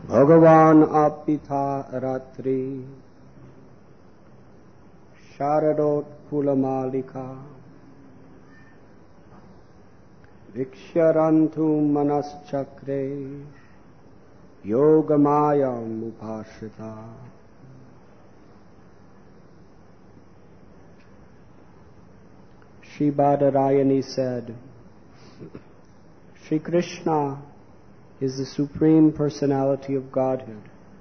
Bhagavan apitha ratri Sharadot Kulamalika Viksharantu Manaschakre Yogamayam Upashita. Sri Badarayani said, Sri Krishna is the Supreme Personality of Godhead,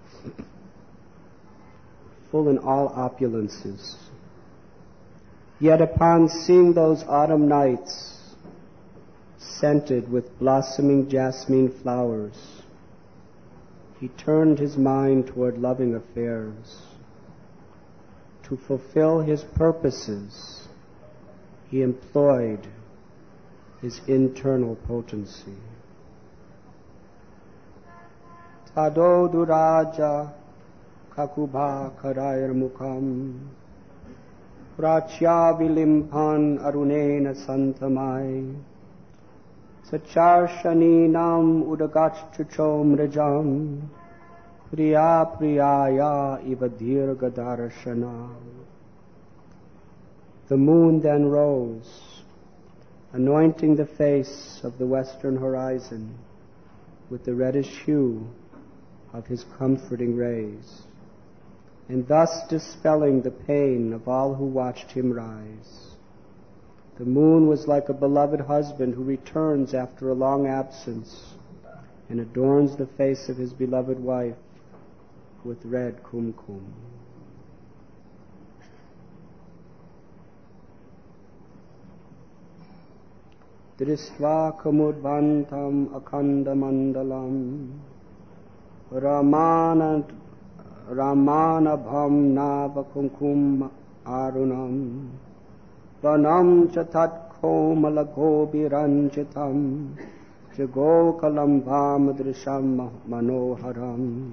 full in all opulences. Yet upon seeing those autumn nights, scented with blossoming jasmine flowers, he turned his mind toward loving affairs. To fulfill his purposes, he employed his internal potency. Tado duraja kakubha karair mukham prachya vilimpan arunena santamai sacharshani nam udagachchuchom rajam priya priyaya ivadir gadarashana. The moon then rose, anointing the face of the western horizon with the reddish hue of his comforting rays, and thus dispelling the pain of all who watched him rise. The moon was like a beloved husband who returns after a long absence and adorns the face of his beloved wife with red kumkum. Drisva kamudvantam akhandamandalam Ramanabham navakumkum arunam Vanam chatat komalagobiranchitam Jagokalam drisham manoharam.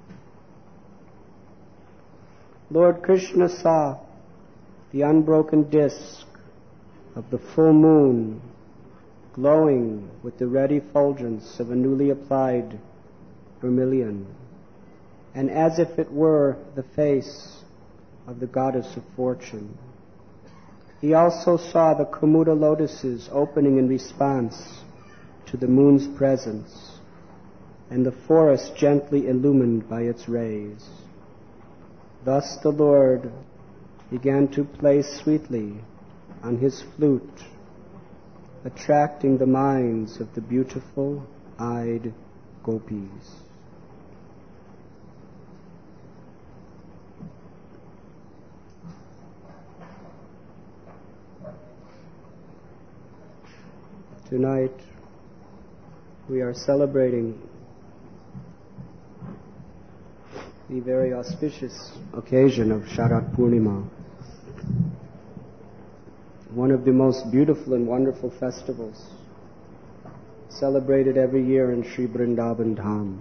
Lord Krishna saw the unbroken disk of the full moon glowing with the red effulgence of a newly applied vermilion, and as if it were the face of the goddess of fortune. He also saw the Kumuda lotuses opening in response to the moon's presence, and the forest gently illumined by its rays. Thus the Lord began to play sweetly on his flute, attracting the minds of the beautiful-eyed gopis. Tonight, we are celebrating the very auspicious occasion of Sharat Purnima, one of the most beautiful and wonderful festivals celebrated every year in Sri Vrindavan Dham.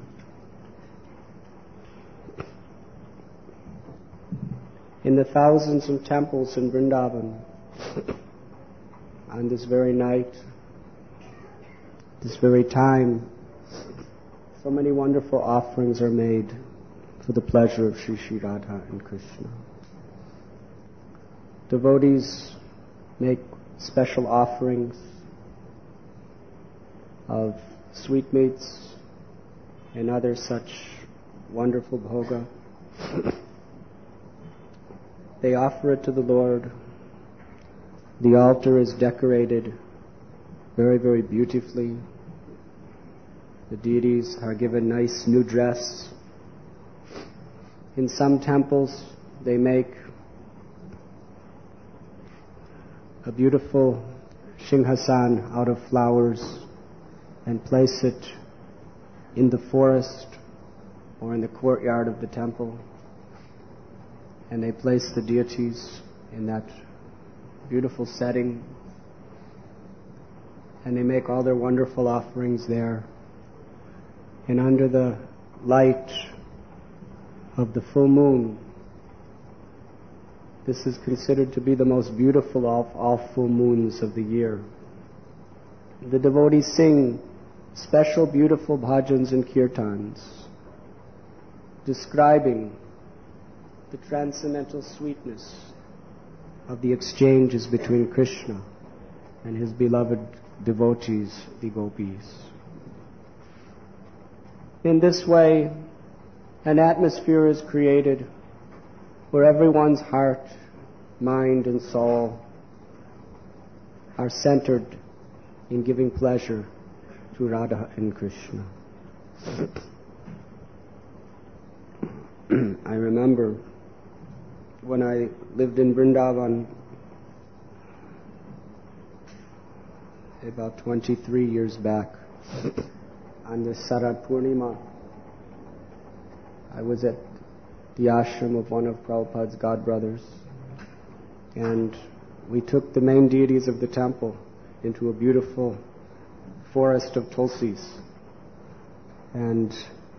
In the thousands of temples in Vrindavan, on this very night, this very time, so many wonderful offerings are made for the pleasure of Sri Sri Radha and Krishna. Devotees make special offerings of sweetmeats and other such wonderful bhoga. They offer it to the Lord. The altar is decorated very, very beautifully. The deities are given nice new dress. In some temples, they make a beautiful Singhasan out of flowers and place it in the forest or in the courtyard of the temple. And they place the deities in that beautiful setting. And they make all their wonderful offerings there. And under the light of the full moon, this is considered to be the most beautiful of all full moons of the year. The devotees sing special beautiful bhajans and kirtans describing the transcendental sweetness of the exchanges between Krishna and his beloved devotees, the gopis. In this way, an atmosphere is created where everyone's heart, mind, and soul are centered in giving pleasure to Radha and Krishna. I remember when I lived in Vrindavan about 23 years back, on the Sarat Purnima, I was at the ashram of one of Prabhupada's godbrothers, and we took the main deities of the temple into a beautiful forest of tulsis, and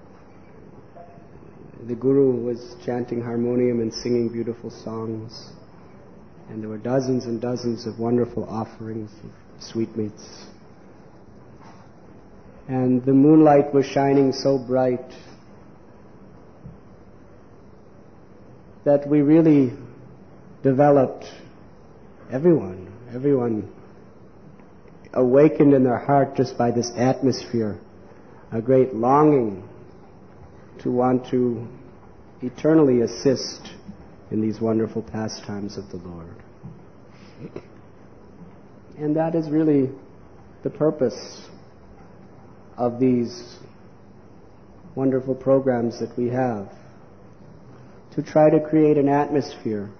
the Guru was chanting harmonium and singing beautiful songs, and there were dozens and dozens of wonderful offerings of sweetmeats. And the moonlight was shining so bright that we really developed, everyone awakened in their heart just by this atmosphere, a great longing to want to eternally assist in these wonderful pastimes of the Lord. And that is really the purpose of these wonderful programs that we have, to try to create an atmosphere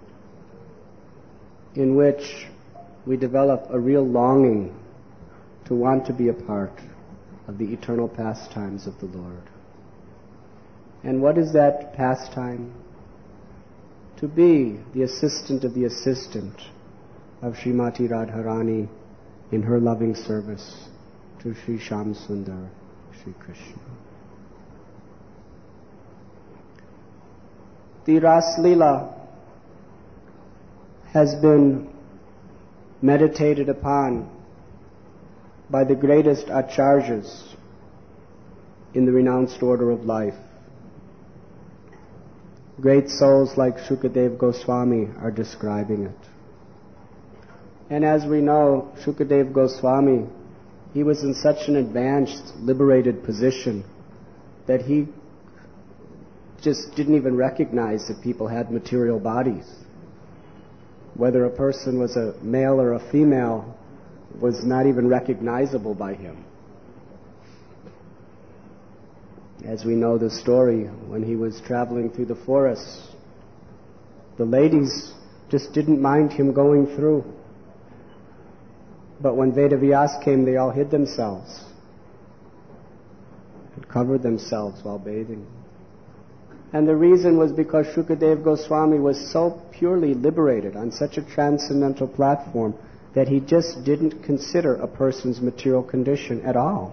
in which we develop a real longing to want to be a part of the eternal pastimes of the Lord. And what is that pastime? To be the assistant of the assistant of Srimati Radharani in her loving service to Sri Shyam Sundar, Sri Krishna. The Ras Leela has been meditated upon by the greatest acharyas in the renounced order of life. Great souls like Shukadev Goswami are describing it. And as we know, Shukadev Goswami, he was in such an advanced, liberated position that he just didn't even recognize that people had material bodies. Whether a person was a male or a female was not even recognizable by him. As we know the story, when he was traveling through the forests, the ladies just didn't mind him going through. But when Vedavyas came, they all hid themselves and covered themselves while bathing. And the reason was because Shukadev Goswami was so purely liberated on such a transcendental platform that he just didn't consider a person's material condition at all.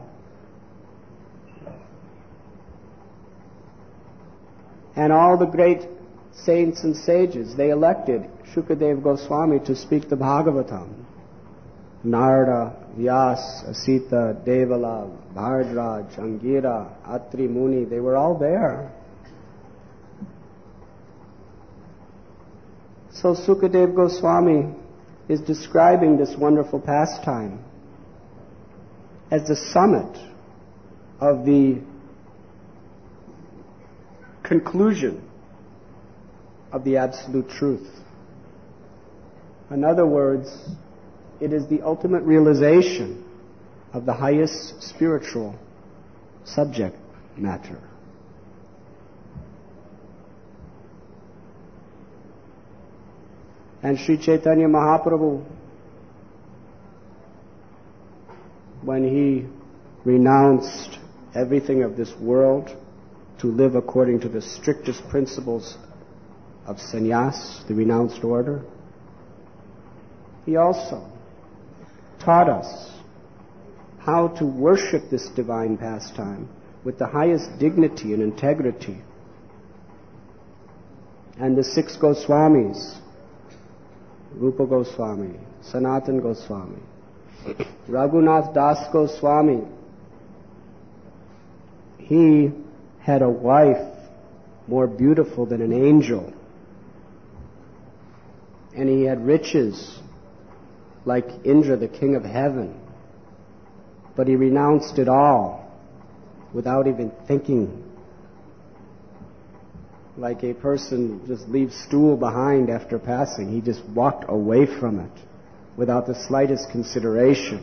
And all the great saints and sages, they elected Shukadev Goswami to speak the Bhagavatam. Narada, Vyas, Asita, Devala, Bhardraj, Angira, Atri Muni, they were all there. So Shukadev Goswami is describing this wonderful pastime as the summit of the conclusion of the absolute truth. In other words, it is the ultimate realization of the highest spiritual subject matter. And Sri Chaitanya Mahaprabhu, when he renounced everything of this world to live according to the strictest principles of sannyas, the renounced order, he also taught us how to worship this divine pastime with the highest dignity and integrity. And the 6 Goswamis, Rupa Goswami, Sanatan Goswami, Raghunath Das Goswami, he had a wife more beautiful than an angel. And he had riches like Indra, the king of heaven. But he renounced it all without even thinking. Like a person just leaves stool behind after passing. He just walked away from it without the slightest consideration.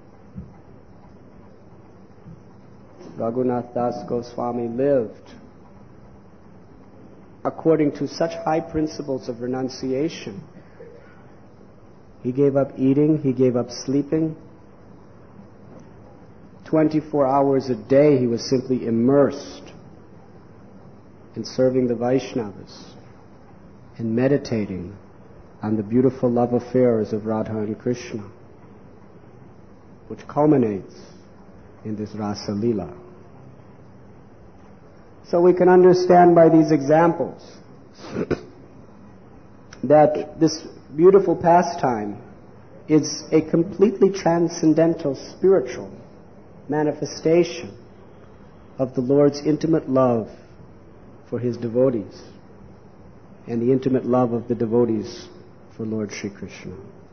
Raghunath Das Goswami lived according to such high principles of renunciation. He gave up eating, he gave up sleeping. 24 hours a day he was simply immersed in serving the Vaishnavas and meditating on the beautiful love affairs of Radha and Krishna, which culminates in this Rasa Leela. So we can understand by these examples that this beautiful pastime is a completely transcendental spiritual manifestation of the Lord's intimate love for His devotees and the intimate love of the devotees for Lord Sri Krishna.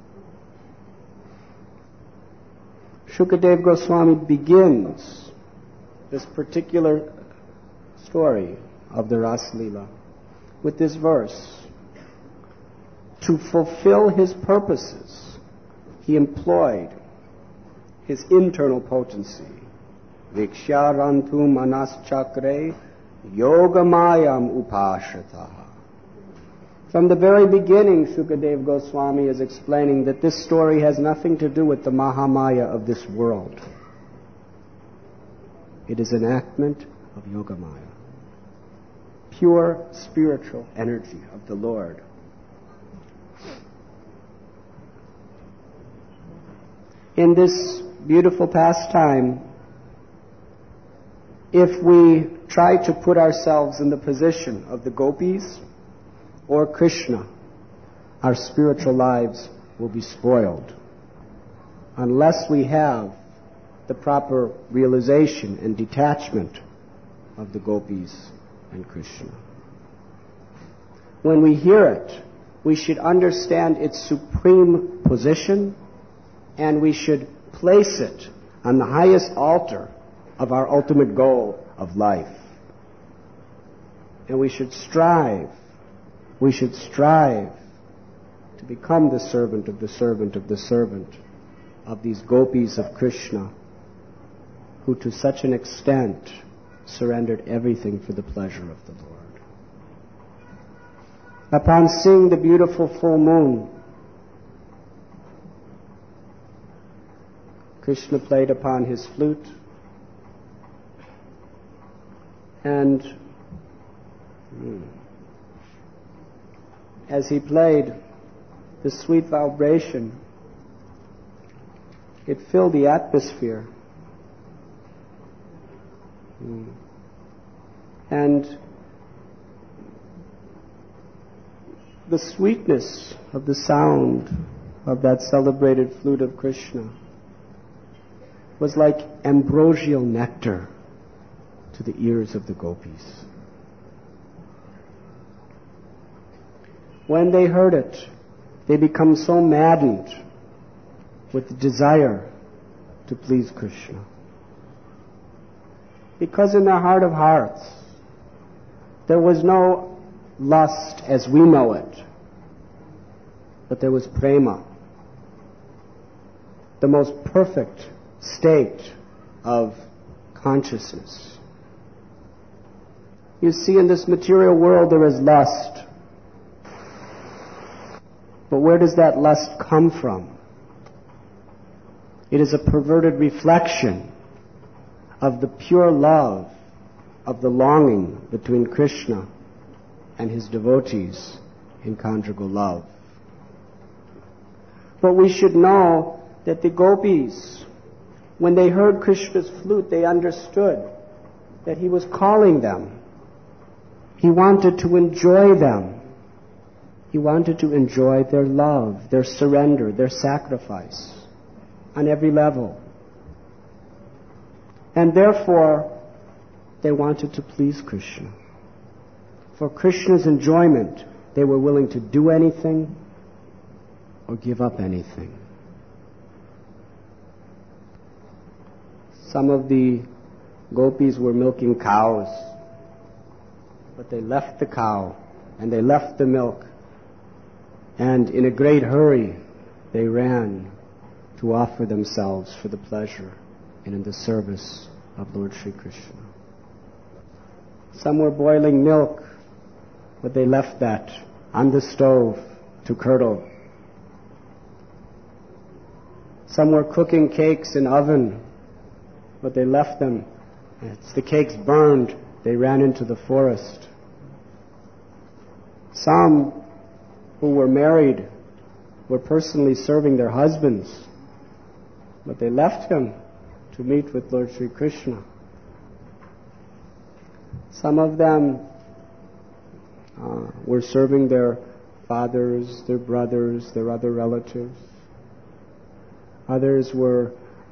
Shukadeva Goswami begins this particular story of the Ras Leela with this verse. To fulfill his purposes, he employed his internal potency. Viksharantu manaschakre yogamayam upashataha. From the very beginning, Shukadeva Goswami is explaining that this story has nothing to do with the Mahamaya of this world. It is enactment of Yogamaya, pure spiritual energy of the Lord. In this beautiful pastime, if we try to put ourselves in the position of the gopis or Krishna, our spiritual lives will be spoiled unless we have the proper realization and detachment of the gopis and Krishna. When we hear it, we should understand its supreme position, and we should place it on the highest altar of our ultimate goal of life. And we should strive to become the servant of the servant of the servant of these gopis of Krishna, who to such an extent surrendered everything for the pleasure of the Lord. Upon seeing the beautiful full moon, Krishna played upon his flute, and as he played, the sweet vibration, it filled the atmosphere. And the sweetness of the sound of that celebrated flute of Krishna was like ambrosial nectar to the ears of the gopis. When they heard it, they become so maddened with the desire to please Krishna. Because in their heart of hearts, there was no lust as we know it, but there was prema, the most perfect state of consciousness. You see, in this material world there is lust. But where does that lust come from? It is a perverted reflection of the pure love, of the longing between Krishna and his devotees in conjugal love. But we should know that the gopis, when they heard Krishna's flute, they understood that he was calling them. He wanted to enjoy them. He wanted to enjoy their love, their surrender, their sacrifice on every level. And therefore, they wanted to please Krishna. For Krishna's enjoyment, they were willing to do anything or give up anything. Some of the gopis were milking cows, but they left the cow and they left the milk, and in a great hurry they ran to offer themselves for the pleasure and in the service of Lord Sri Krishna. Some were boiling milk, but they left that on the stove to curdle. Some were cooking cakes in oven, but they left them. As the cakes burned, they ran into the forest. Some who were married were personally serving their husbands, but they left him to meet with Lord Sri Krishna. Some of them were serving their fathers, their brothers, their other relatives. Others were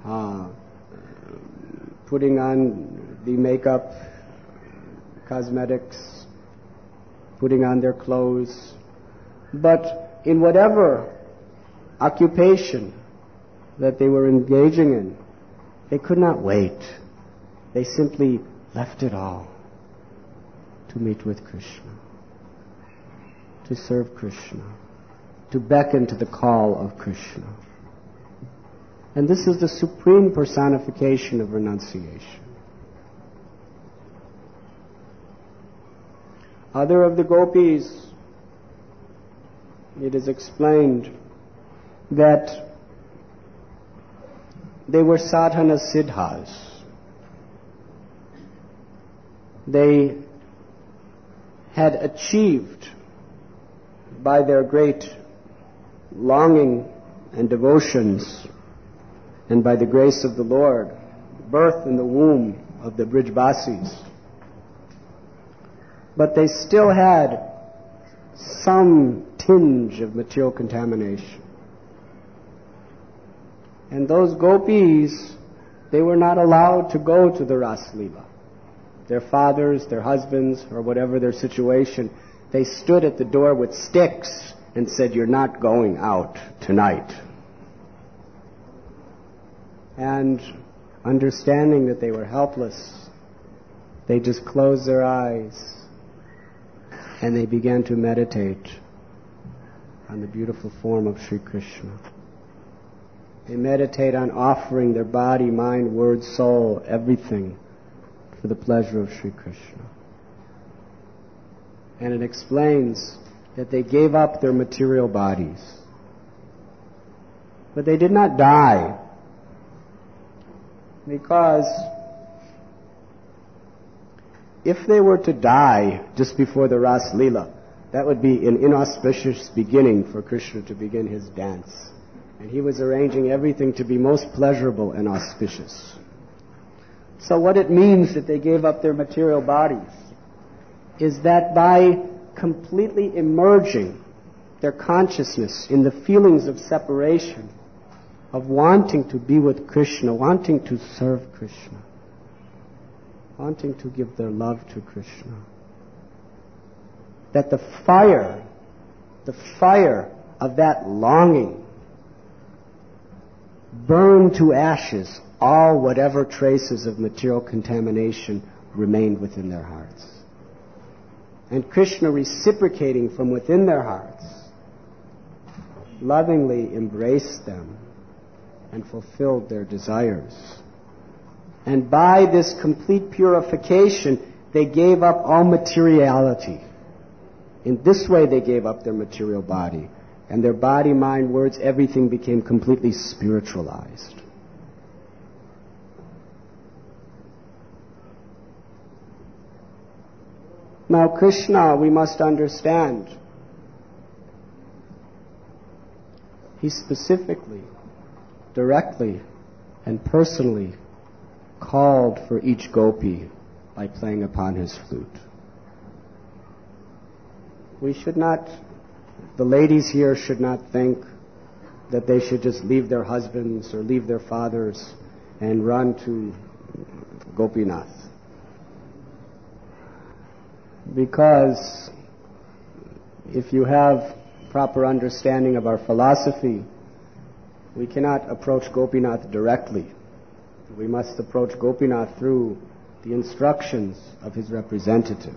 putting on the makeup, cosmetics, putting on their clothes. But in whatever occupation that they were engaging in, they could not wait. They simply left it all to meet with Krishna, to serve Krishna, to beckon to the call of Krishna. And this is the supreme personification of renunciation. Other of the gopis, it is explained that they were sadhana siddhas. They had achieved, by their great longing and devotions, and by the grace of the Lord, birth in the womb of the Brijbasis. But they still had some tinge of material contamination. And those gopis, they were not allowed to go to the Ras Leela. Their fathers, their husbands, or whatever their situation, they stood at the door with sticks and said, "You're not going out tonight." And understanding that they were helpless, they just closed their eyes and they began to meditate on the beautiful form of Sri Krishna. They meditate on offering their body, mind, word, soul, everything for the pleasure of Sri Krishna. And it explains that they gave up their material bodies. But they did not die, because if they were to die just before the Ras Leela, that would be an inauspicious beginning for Krishna to begin his dance. And he was arranging everything to be most pleasurable and auspicious. So what it means that they gave up their material bodies is that by completely immerging their consciousness in the feelings of separation, of wanting to be with Krishna, wanting to serve Krishna, wanting to give their love to Krishna, that the fire of that longing burned to ashes all whatever traces of material contamination remained within their hearts. And Krishna, reciprocating from within their hearts, lovingly embraced them and fulfilled their desires. And by this complete purification, they gave up all materiality. In this way, they gave up their material body. And their body, mind, words, everything became completely spiritualized. Now, Krishna, we must understand, he specifically, directly, and personally called for each gopi by playing upon his flute. We should not, the ladies here should not think that they should just leave their husbands or leave their fathers and run to Gopinath. Because if you have proper understanding of our philosophy, we cannot approach Gopinath directly. We must approach Gopinath through the instructions of his representative.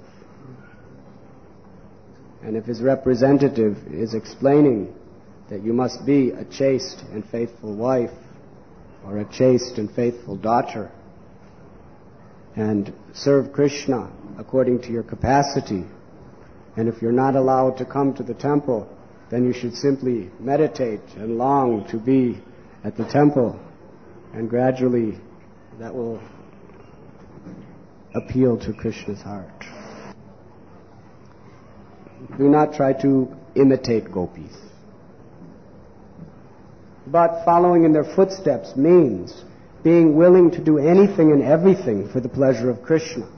And if his representative is explaining that you must be a chaste and faithful wife or a chaste and faithful daughter and serve Krishna according to your capacity, and if you're not allowed to come to the temple, then you should simply meditate and long to be at the temple, and gradually that will appeal to Krishna's heart. Do not try to imitate gopis. But following in their footsteps means being willing to do anything and everything for the pleasure of Krishna.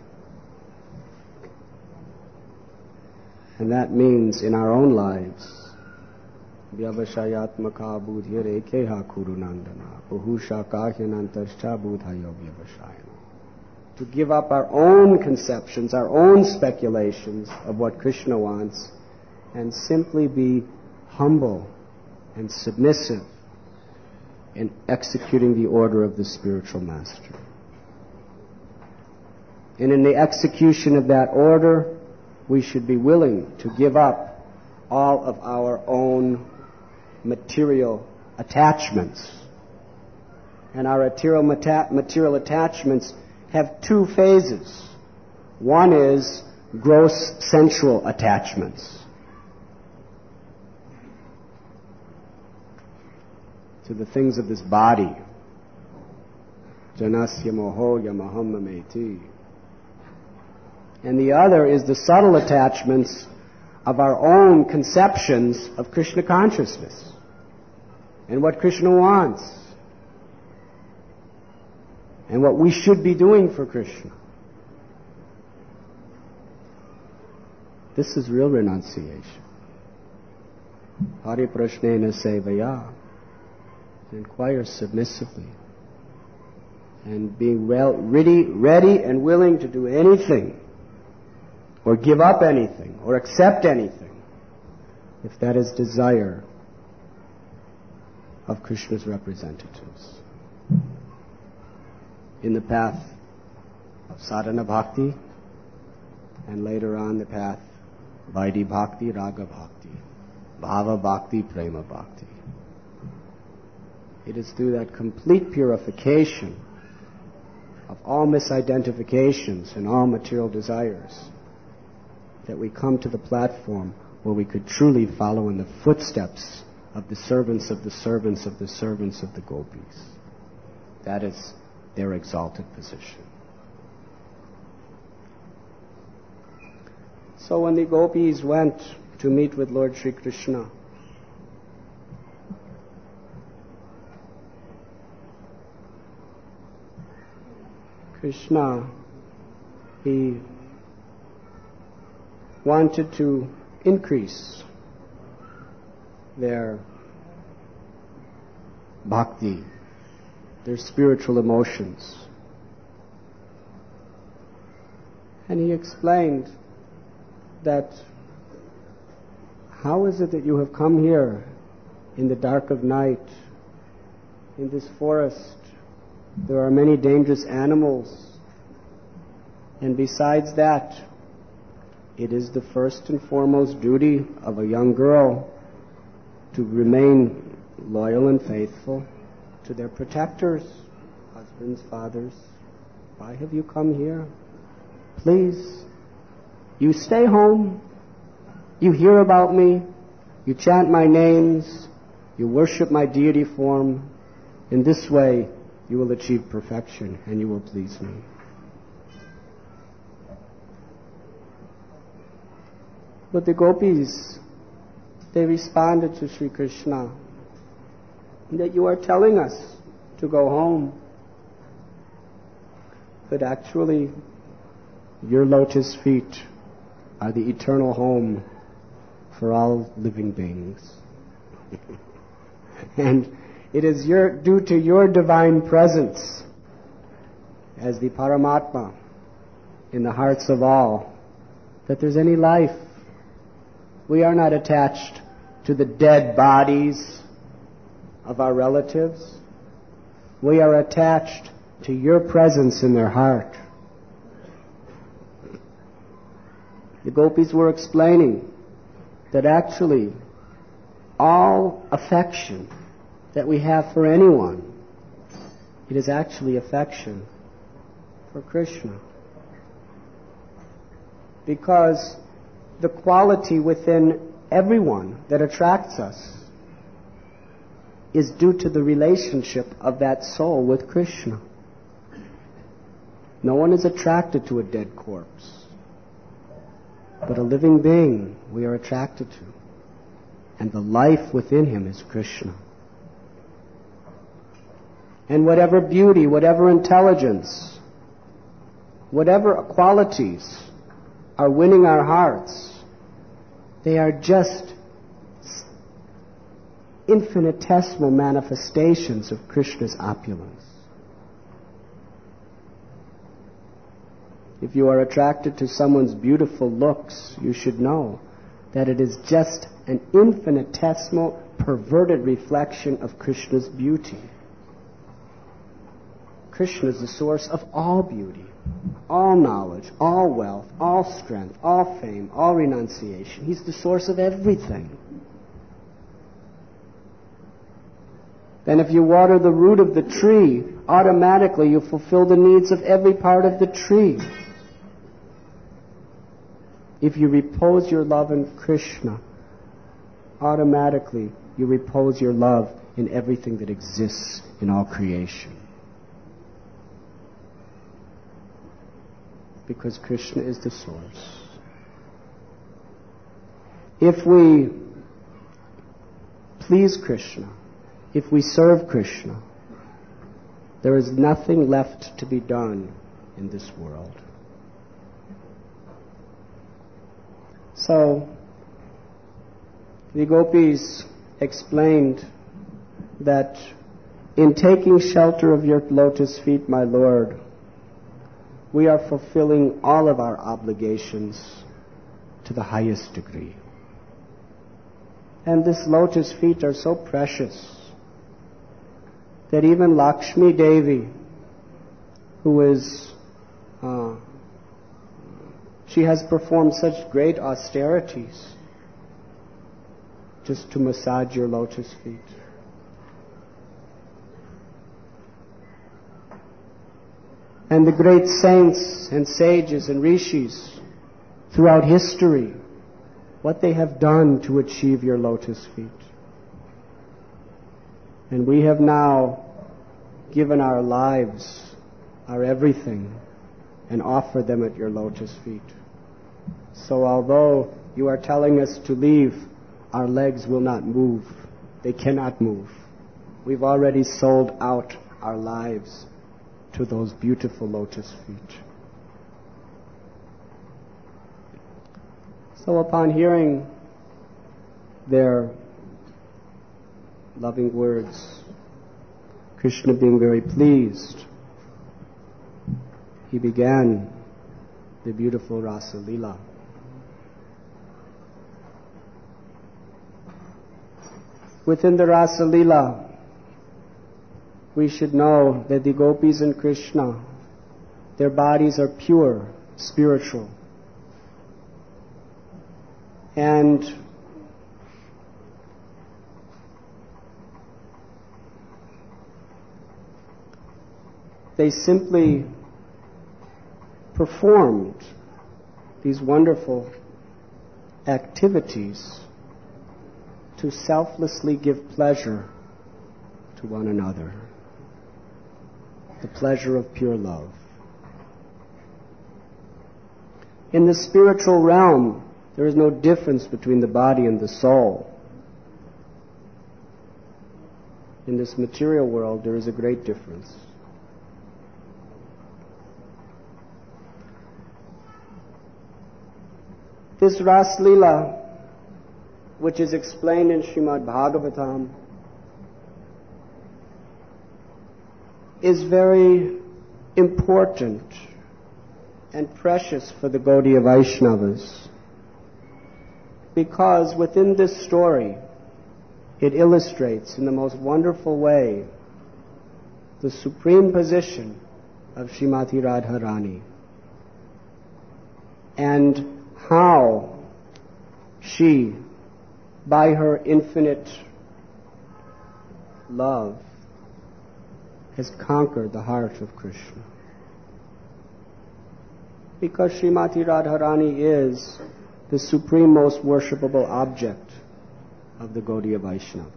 And that means in our own lives, Vyavashayatmaka budhire keha kurunandana bahusha kahyanantascha budhayo vyavashayana. To give up our own conceptions, our own speculations of what Krishna wants, and simply be humble and submissive in executing the order of the spiritual master. And in the execution of that order, we should be willing to give up all of our own material attachments. And our material attachments have two phases. One is gross sensual attachments to the things of this body. Janasya moho yamaham mameti. And the other is the subtle attachments of our own conceptions of Krishna consciousness and what Krishna wants and what we should be doing for Krishna. This is real renunciation. Hari prashnena sevaya. Inquire submissively and being ready and willing to do anything or give up anything or accept anything if that is desire of Krishna's representatives. In the path of sadhana bhakti and later on the path Vaidhi bhakti, raga bhakti, bhava bhakti, prema bhakti. It is through that complete purification of all misidentifications and all material desires that we come to the platform where we could truly follow in the footsteps of the servants of the servants of the servants of the gopis. That is their exalted position. So when the gopis went to meet with Lord Sri Krishna, Krishna, he wanted to increase their bhakti, their spiritual emotions. And he explained that how is it that you have come here in the dark of night, in this forest? There are many dangerous animals. And besides that, it is the first and foremost duty of a young girl to remain loyal and faithful to their protectors, husbands, fathers. Why have you come here? Please, you stay home. You hear about me. You chant my names. You worship my deity form. In this way, you will achieve perfection and you will please me. But the gopis, they responded to Sri Krishna that you are telling us to go home. But actually, your lotus feet are the eternal home for all living beings. And it is due to your divine presence as the Paramatma in the hearts of all that there's any life. We are not attached to the dead bodies of our relatives. We are attached to your presence in their heart. The gopis were explaining that actually all affection that we have for anyone, it is actually affection for Krishna. Because the quality within everyone that attracts us is due to the relationship of that soul with Krishna. No one is attracted to a dead corpse, but a living being we are attracted to. And the life within him is Krishna. And whatever beauty, whatever intelligence, whatever qualities are winning our hearts, they are just infinitesimal manifestations of Krishna's opulence. If you are attracted to someone's beautiful looks, you should know that it is just an infinitesimal, perverted reflection of Krishna's beauty. Krishna is the source of all beauty, all knowledge, all wealth, all strength, all fame, all renunciation. He's the source of everything. Then if you water the root of the tree, automatically you fulfill the needs of every part of the tree. If you repose your love in Krishna, automatically you repose your love in everything that exists in all creation. Because Krishna is the source. If we please Krishna, if we serve Krishna, there is nothing left to be done in this world. So, the gopis explained that in taking shelter of your lotus feet, my Lord, we are fulfilling all of our obligations to the highest degree. And this lotus feet are so precious that even Lakshmi Devi, who is, she has performed such great austerities just to massage your lotus feet. And the great saints and sages and rishis throughout history, what they have done to achieve your lotus feet. And we have now given our lives, our everything, and offered them at your lotus feet. So although you are telling us to leave, our legs will not move. They cannot move. We've already sold out our lives to those beautiful lotus feet. So upon hearing their loving words, Krishna being very pleased, he began the beautiful Rasa Leela. Within the Rasa Leela, we should know that the gopis and Krishna, their bodies are pure, spiritual. And they simply performed these wonderful activities to selflessly give pleasure to one another. The pleasure of pure love. In the spiritual realm, there is no difference between the body and the soul. In this material world, there is a great difference. This Ras Leela, which is explained in Srimad Bhagavatam, is very important and precious for the Gaudiya Vaishnavas, because within this story it illustrates in the most wonderful way the supreme position of Srimati Radharani and how she, by her infinite love, has conquered the heart of Krishna. Because Srimati Radharani is the supreme most worshipable object of the Gaudiya Vaishnavas.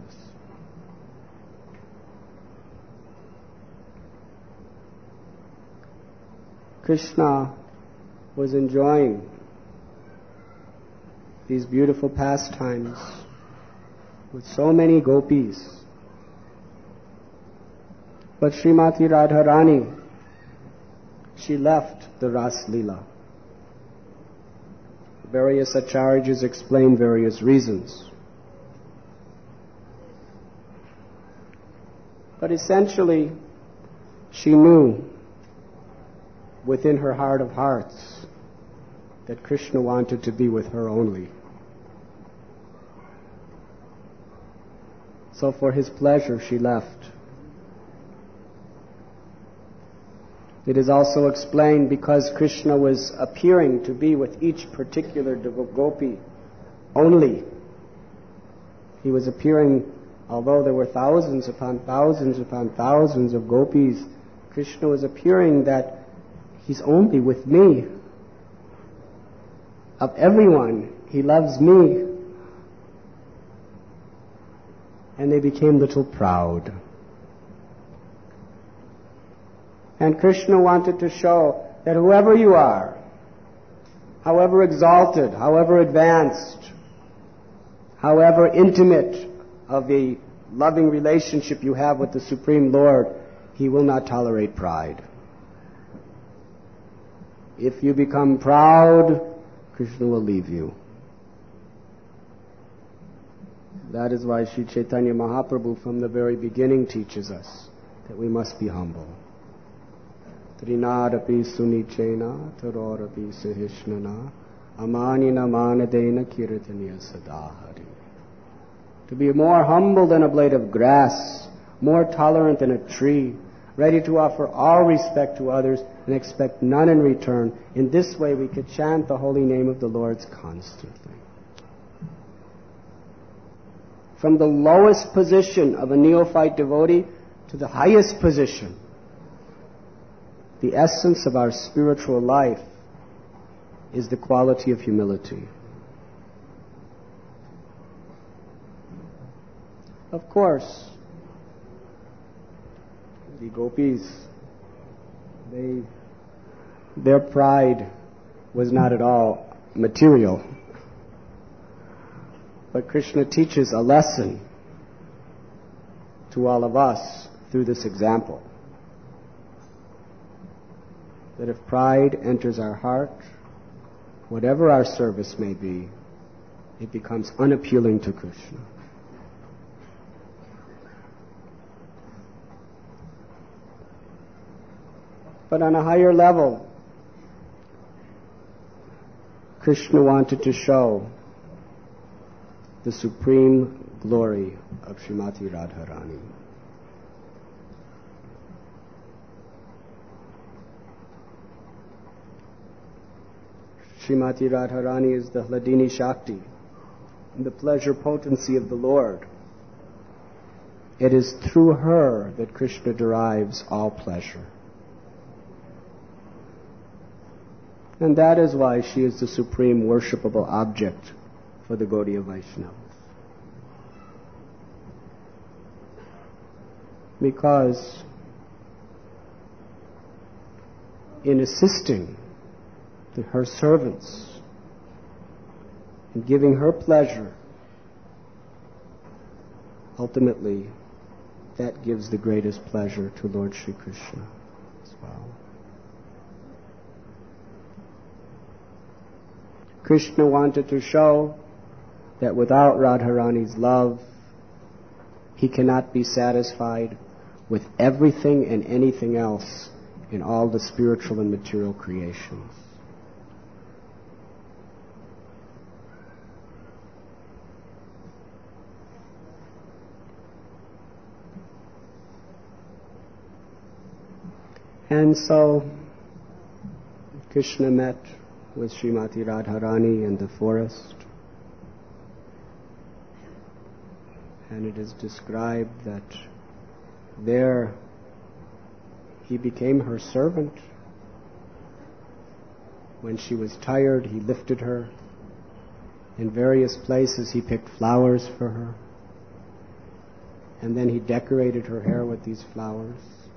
Krishna was enjoying these beautiful pastimes with so many gopis. But Srimati Radharani, she left the Ras Leela. Various acharyas explain various reasons. But essentially, she knew within her heart of hearts that Krishna wanted to be with her only. So for his pleasure, she left. It is also explained because Krishna was appearing to be with each particular gopi only. He was appearing, although there were thousands upon thousands upon thousands of gopis, Krishna was appearing that he's only with me. Of everyone, he loves me. And they became a little proud. And Krishna wanted to show that whoever you are, however exalted, however advanced, however intimate of a loving relationship you have with the Supreme Lord, he will not tolerate pride. If you become proud, Krishna will leave you. That is why Sri Chaitanya Mahaprabhu from the very beginning teaches us that we must be humble. Trinadapi sunichena tarorapi sahishnana amanina manadena kirtaniya sadahari. To be more humble than a blade of grass, more tolerant than a tree, ready to offer all respect to others and expect none in return. In this way we could chant the holy name of the Lord constantly. From the lowest position of a neophyte devotee to the highest position, the essence of our spiritual life is the quality of humility. Of course, the gopis, their pride was not at all material. But Krishna teaches a lesson to all of us through this example. That if pride enters our heart, whatever our service may be, it becomes unappealing to Krishna. But on a higher level, Krishna wanted to show the supreme glory of Srimati Radharani. Srimati Radharani is the Hladini Shakti, the pleasure potency of the Lord. It is through her that Krishna derives all pleasure. And that is why she is the supreme worshipable object for the Gaudiya Vaishnavas. Because in assisting her servants, in giving her pleasure, ultimately that gives the greatest pleasure to Lord Shri Krishna as well. Krishna wanted to show that without Radharani's love, he cannot be satisfied with everything and anything else in all the spiritual and material creations. And so Krishna met with Srimati Radharani in the forest, and it is described that there he became her servant. When she was tired, he lifted her. In various places he picked flowers for her, and then he decorated her hair with these flowers.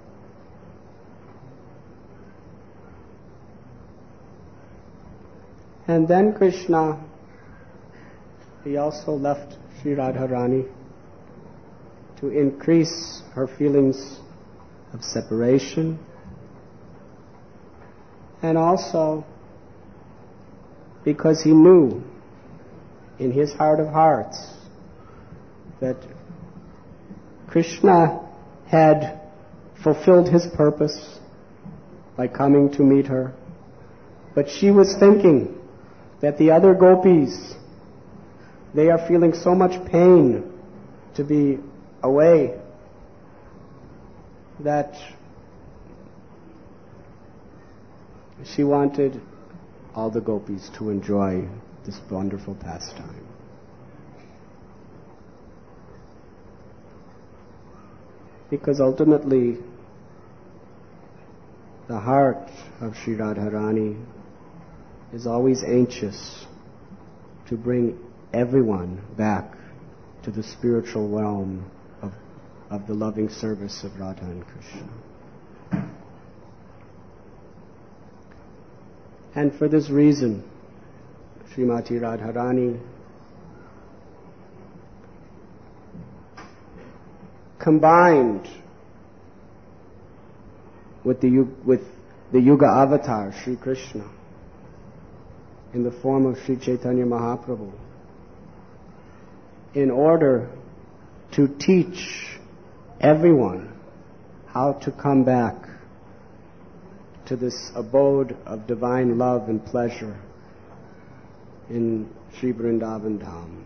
And then Krishna, he also left Sri Radharani to increase her feelings of separation, and also because he knew in his heart of hearts that Krishna had fulfilled his purpose by coming to meet her, but she was thinking that the other gopis, they are feeling so much pain to be away that she wanted all the gopis to enjoy this wonderful pastime. Because ultimately, the heart of Sri Radharani is always anxious to bring everyone back to the spiritual realm of the loving service of Radha and Krishna. And for this reason, Srimati Radharani combined with the Yuga avatar, Sri Krishna, in the form of Sri Chaitanya Mahaprabhu, in order to teach everyone how to come back to this abode of divine love and pleasure in Sri Vrindavan Dham.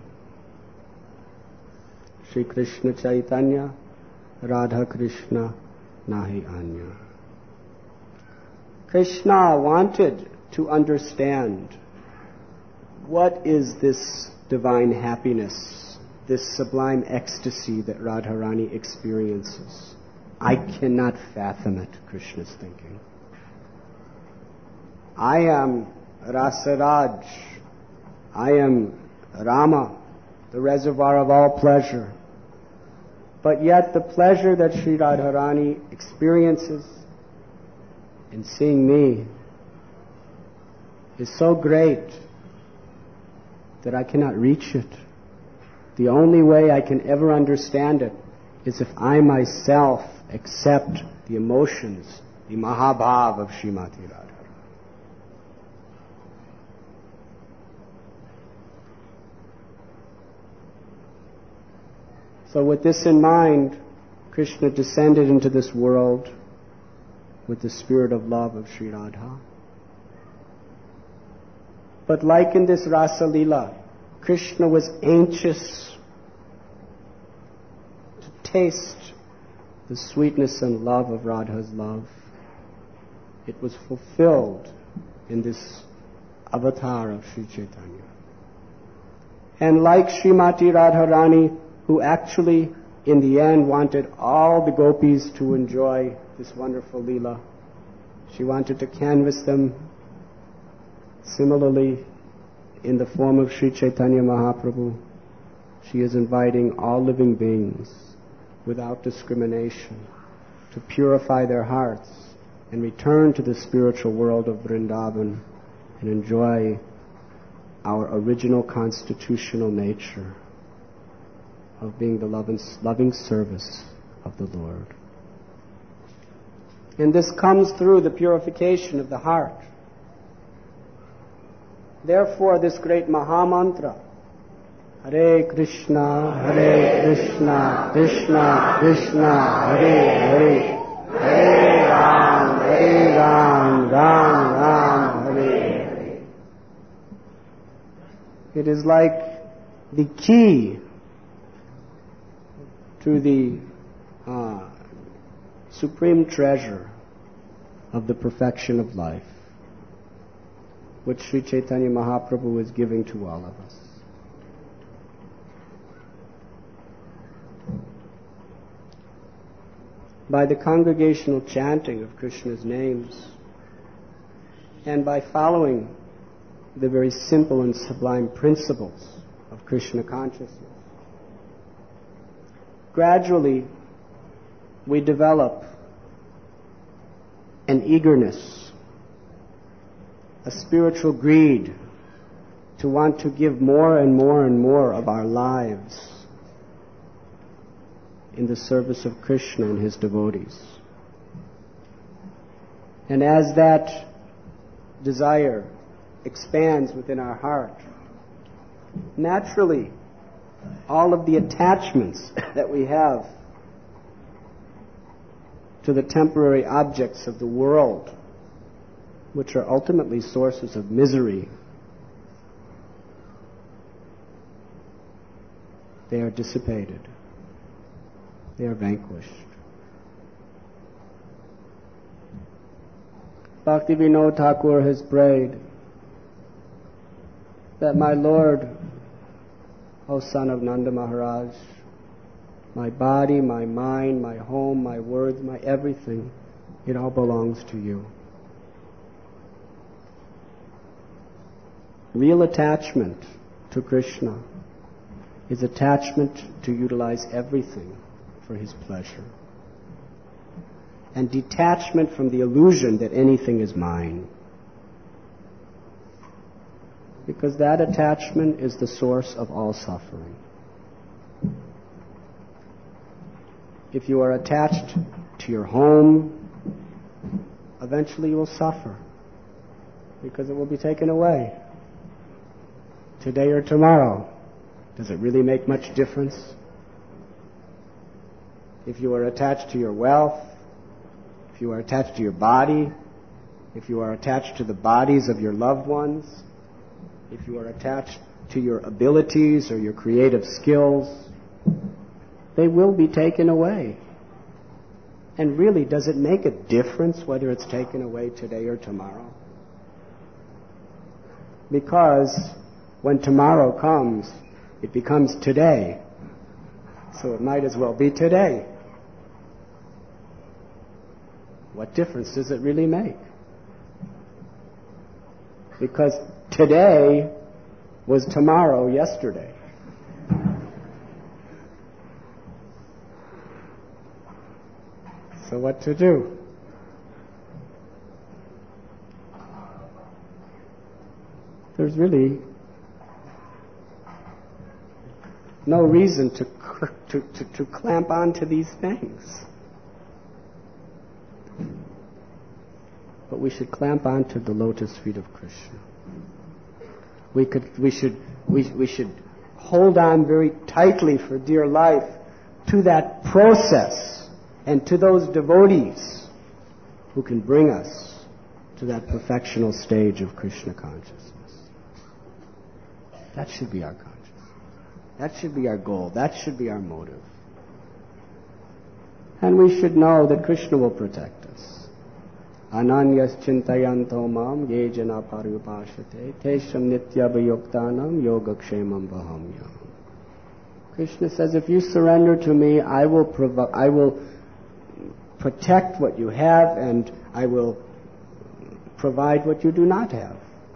Sri Krishna Chaitanya, Radha Krishna, Nahi Anya. Krishna wanted to understand what is this divine happiness, this sublime ecstasy that Radharani experiences. I cannot fathom it, Krishna's thinking. I am Rasaraj. I am Rama, the reservoir of all pleasure. But yet the pleasure that Sri Radharani experiences in seeing me is so great that I cannot reach it. The only way I can ever understand it is if I myself accept the emotions, the Mahabhav of Srimati Radharani. So with this in mind, Krishna descended into this world with the spirit of love of Sri Radha. But like in this Rasa Leela, Krishna was anxious to taste the sweetness and love of Radha's love. It was fulfilled in this avatar of Sri Chaitanya. And like Srimati Radharani, who actually in the end wanted all the gopis to enjoy this wonderful Leela, she wanted to canvas them. Similarly, in the form of Sri Chaitanya Mahaprabhu, she is inviting all living beings without discrimination to purify their hearts and return to the spiritual world of Vrindavan and enjoy our original constitutional nature of being the loving service of the Lord. And this comes through the purification of the heart. Therefore, this great Maha Mantra, Hare Krishna, Krishna Krishna, Hare Hare, Hare Ram, Hare It is like the key to the supreme treasure of the perfection of life, which Sri Chaitanya Mahaprabhu is giving to all of us. By the congregational chanting of Krishna's names, and by following the very simple and sublime principles of Krishna consciousness, gradually we develop an eagerness, a spiritual greed to want to give more and more and more of our lives in the service of Krishna and his devotees. And as that desire expands within our heart, naturally all of the attachments that we have to the temporary objects of the world, which are ultimately sources of misery, they are dissipated. They are vanquished. Bhakti Vinod Thakur has prayed that, my Lord, O son of Nanda Maharaj, my body, my mind, my home, my words, my everything, it all belongs to you. Real attachment to Krishna is attachment to utilize everything for his pleasure, and detachment from the illusion that anything is mine. Because that attachment is the source of all suffering. If you are attached to your home, eventually you will suffer, because it will be taken away. Today or tomorrow. Does it really make much difference? If you are attached to your wealth, if you are attached to your body, if you are attached to the bodies of your loved ones, if you are attached to your abilities or your creative skills, they will be taken away. And really, does it make a difference whether it's taken away today or tomorrow? Because when tomorrow comes, it becomes today. So it might as well be today. What difference does it really make? Because today was tomorrow yesterday. So what to do? There's really no reason to clamp onto these things. But we should clamp onto the lotus feet of Krishna. We should hold on very tightly for dear life to that process and to those devotees who can bring us to that perfectional stage of Krishna consciousness. That should be our consciousness. That should be our goal. That should be our motive. And we should know that Krishna will protect us. Ananyas chintayanto mam ye jana parupashate tesham nityabhayoktanam yogakshemam vahamyam. Krishna says, if you surrender to me, I will protect what you have, and I will provide what you do not have.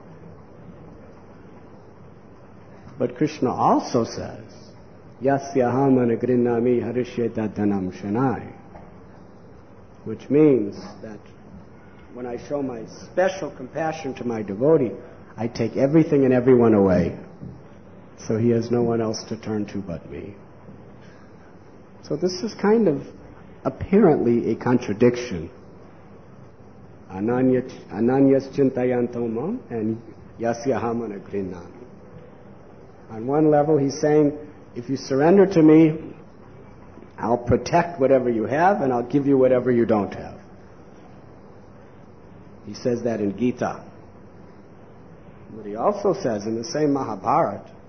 But Krishna also says, Yasyaham anagrinami harishyeta dhanam shanai, which means that when I show my special compassion to my devotee, I take everything and everyone away, so he has no one else to turn to but me. So this is kind of apparently a contradiction. Ananyas chintayanto mam and yasyaham anagrinami. On one level, he's saying, if you surrender to me, I'll protect whatever you have, and I'll give you whatever you don't have. He says that in Gita. But he also says in the same Mahabharata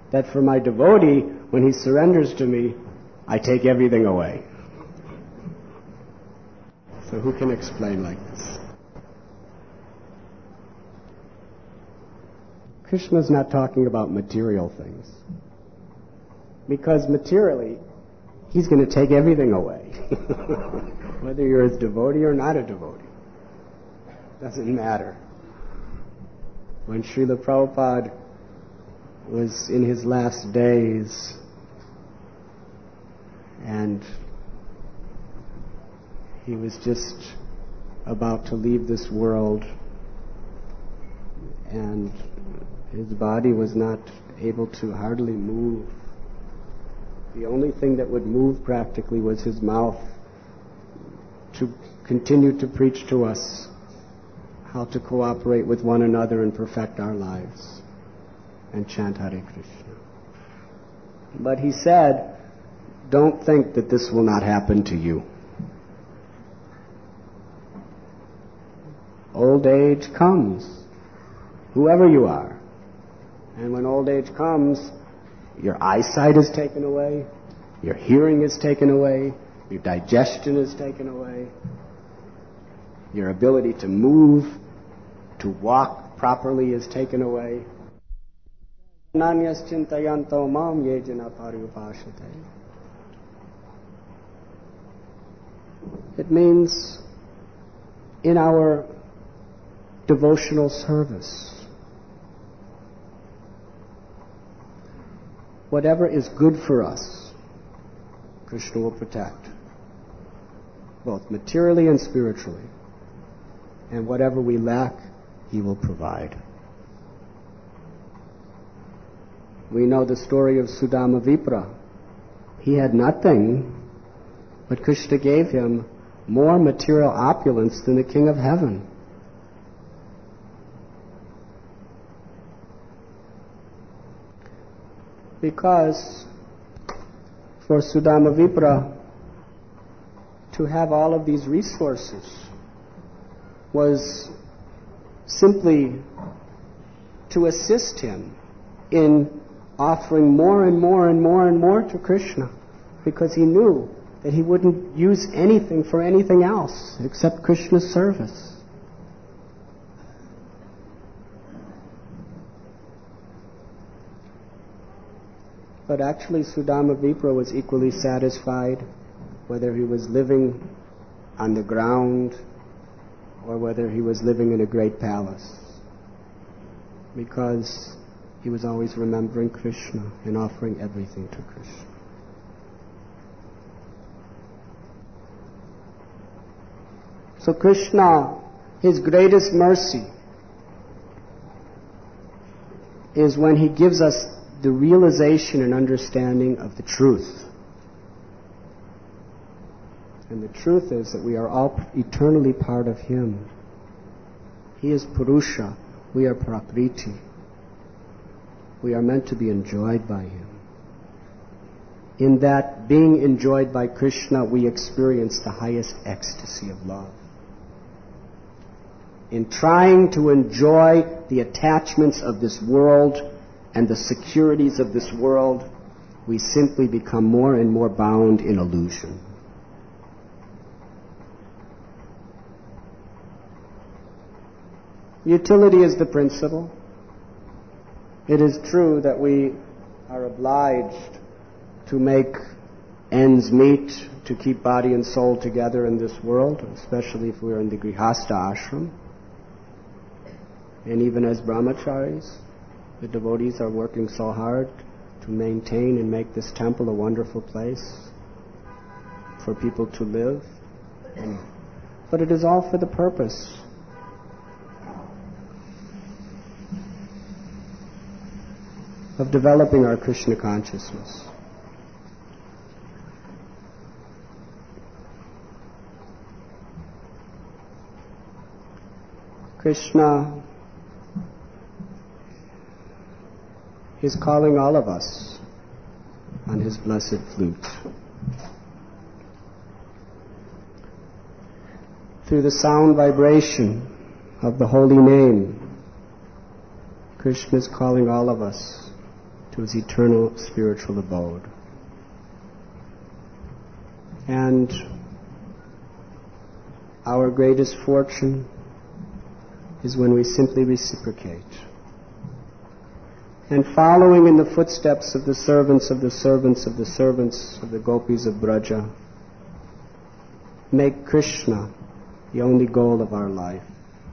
that for my devotee, when he surrenders to me, I take everything away. So who can explain like this? Krishna's not talking about material things. Because materially, he's going to take everything away. Whether you're a devotee or not a devotee. Doesn't matter. When Srila Prabhupada was in his last days and he was just about to leave this world and his body was not able to hardly move. The only thing that would move practically was his mouth to continue to preach to us how to cooperate with one another and perfect our lives and chant Hare Krishna. But he said, don't think that this will not happen to you. Old age comes, whoever you are. And when old age comes, your eyesight is taken away, your hearing is taken away, your digestion is taken away, your ability to move, to walk properly is taken away. Nanyas chintayanto mam yejana paryupashate. It means in our devotional service, whatever is good for us, Krishna will protect, both materially and spiritually. And whatever we lack, he will provide. We know the story of Sudama Vipra. He had nothing, but Krishna gave him more material opulence than the king of heaven. Because for Sudama Vipra to have all of these resources was simply to assist him in offering more and more and more and more to Krishna, because he knew that he wouldn't use anything for anything else except Krishna's service. But actually Sudama Vipra was equally satisfied whether he was living on the ground or whether he was living in a great palace, because he was always remembering Krishna and offering everything to Krishna. So Krishna, his greatest mercy is when he gives us the realization and understanding of the truth. And the truth is that we are all eternally part of him. He is Purusha, we are Prakriti. We are meant to be enjoyed by him. In that being enjoyed by Krishna, we experience the highest ecstasy of love. In trying to enjoy the attachments of this world and the securities of this world, we simply become more and more bound in illusion. Utility is the principle. It is true that we are obliged to make ends meet to keep body and soul together in this world, especially if we're in the Grihastha ashram. And even as brahmacharis, the devotees are working so hard to maintain and make this temple a wonderful place for people to live. But it is all for the purpose of developing our Krishna consciousness. Krishna is calling all of us on his blessed flute. Through the sound vibration of the holy name, Krishna is calling all of us to his eternal spiritual abode. And our greatest fortune is when we simply reciprocate. And following in the footsteps of the servants of the servants of the servants of the gopis of Braja, make Krishna the only goal of our life.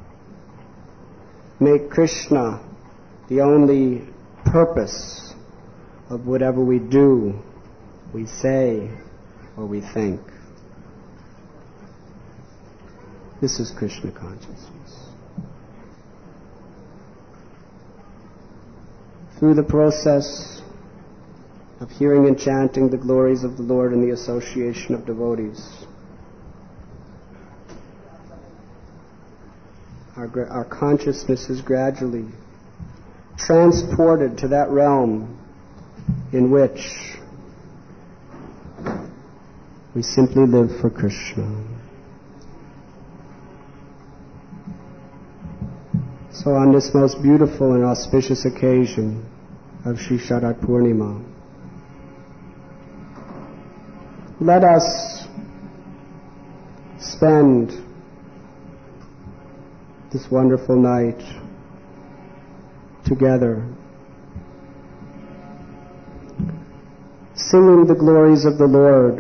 Make Krishna the only purpose of whatever we do, we say, or we think. This is Krishna consciousness. Through the process of hearing and chanting the glories of the Lord in the association of devotees, our consciousness is gradually transported to that realm in which we simply live for Krishna. So on this most beautiful and auspicious occasion of Shri Sharat Purnima, let us spend this wonderful night together, singing the glories of the Lord,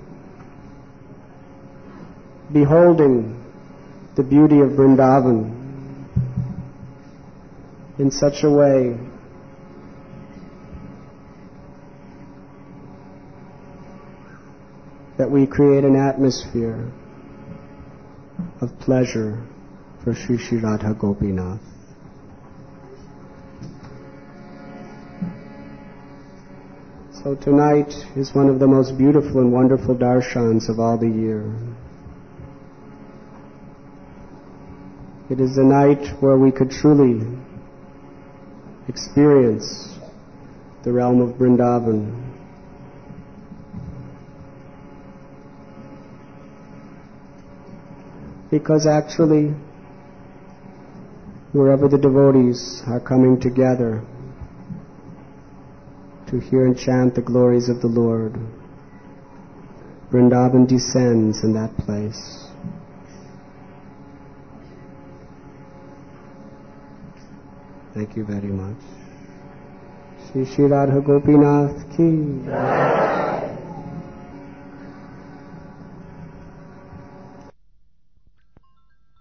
beholding the beauty of Vrindavan in such a way that we create an atmosphere of pleasure for Sri Sri Radha Gopinath. So tonight is one of the most beautiful and wonderful darshans of all the year. It is a night where we could truly experience the realm of Vrindavan. Because actually, wherever the devotees are coming together to hear and chant the glories of the Lord, Vrindavan descends in that place. Thank you very much. Shri Sri Radha Gopinath ki.